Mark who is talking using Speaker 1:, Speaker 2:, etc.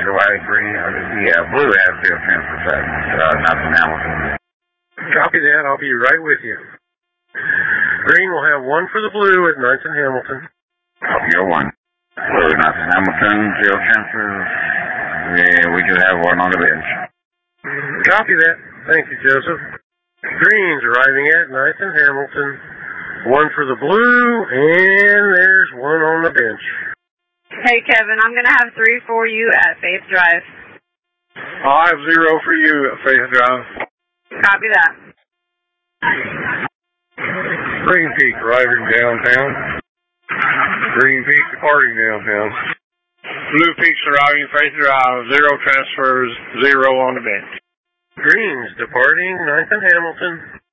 Speaker 1: the way, green, yeah, blue has field transfers at Nathan Hamilton.
Speaker 2: Copy that. I'll be right with you. Green will have 1 for the blue at Nathan Hamilton.
Speaker 1: Copy your 1. Blue, Nathan Hamilton, field transfers. Yeah, we do have 1 on the bench.
Speaker 2: Copy that. Thank you, Joseph. Green's arriving at Nathan Hamilton. 1 for the blue, and there's 1 on the bench.
Speaker 3: Hey, Kevin, I'm going to have 3 for you at Faith Drive.
Speaker 2: I'll have 0 for you at Faith Drive.
Speaker 3: Copy that.
Speaker 2: Green Peak arriving downtown. Green Peak departing downtown.
Speaker 4: Blue Peaks arriving Faith Drive. 0 transfers, 0 on the bench.
Speaker 2: Green's departing Nathan Hamilton.